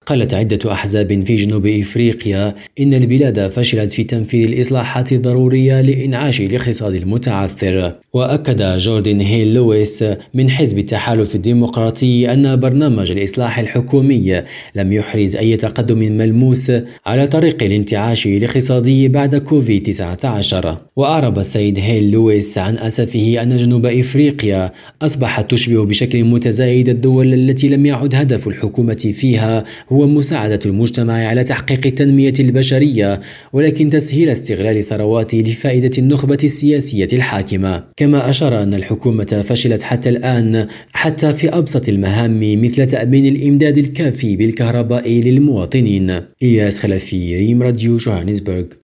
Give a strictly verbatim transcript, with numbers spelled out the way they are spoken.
قالت عدة أحزاب في جنوب إفريقيا إن البلاد فشلت في تنفيذ الإصلاحات الضرورية لإنعاش الاقتصاد المتعثر. وأكد جوردن هيل لويس من حزب التحالف الديمقراطي أن برنامج الإصلاح الحكومي لم يحرز أي تقدم ملموس على طريق الانتعاش الاقتصادي بعد كوفيد تسعة عشر. وأعرب السيد هيل لويس عن أسفه أن جنوب إفريقيا أصبحت تشبه بشكل متزايد الدول التي لم يعد هدف الحكومة فيها هو مساعدة المجتمع على تحقيق التنمية البشرية، ولكن تسهيل استغلال الثروات لفائدة النخبة السياسية الحاكمة. كما أشار أن الحكومة فشلت حتى الآن حتى في أبسط المهام مثل تأمين الإمداد الكافي بالكهرباء للمواطنين. إلياس خلفي، ريم راديو، جوهانسبرغ.